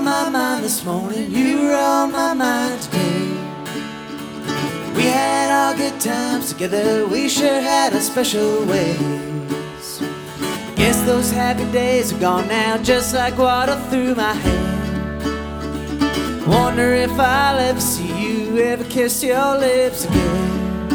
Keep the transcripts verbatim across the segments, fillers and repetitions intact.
my mind this morning, you were on my mind today. We had our good times together, we sure had our special ways. Guess those happy days are gone now, just like water through my hair. Wonder if I'll ever see you, ever kiss your lips again.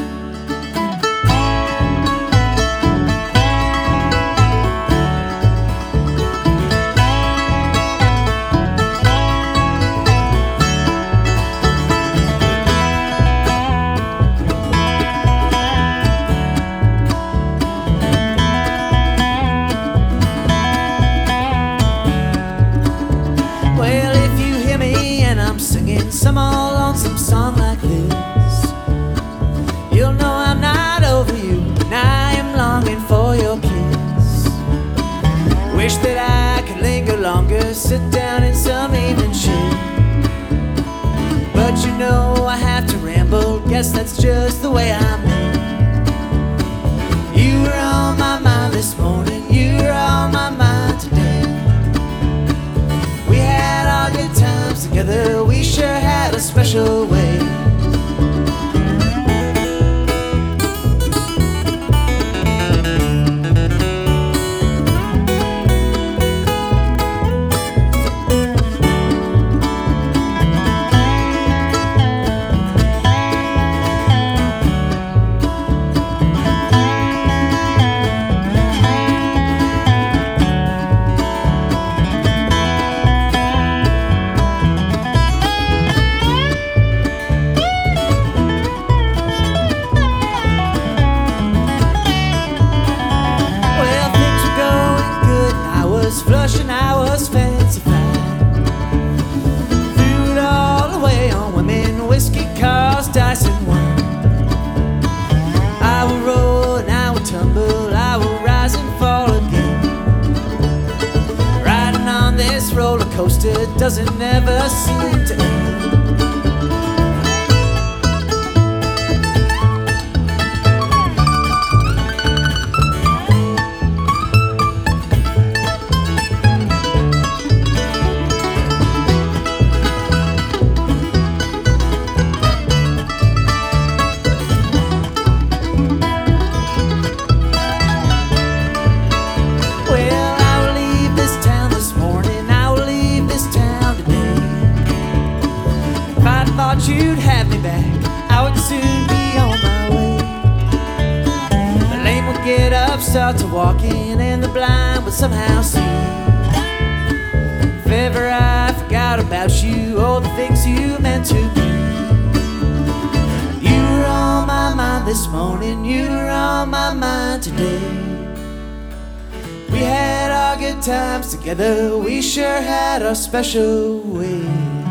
Well, if you hear me and I'm singing some old lonesome song like this, you'll know I'm not over you, and I am longing for your kiss. Wish that I could linger longer, sit down in some evening shade, but you know I have to ramble, guess that's just the way I'm made. You were on my mind this morning, you were on my mind today. Good times together, we sure had a special way. Flushing, I was fancified. Threw it all away on women, whiskey, cars, dice, and wine. I will roll and I will tumble, I will rise and fall again. Riding on this roller coaster doesn't never seem to end. Thought you'd have me back, I would soon be on my way. The lame would get up, start to walk in, and the blind would somehow see. If ever I forgot about you, all the things you meant to me. You were on my mind this morning, you were on my mind today. We had our good times together, we sure had our special way.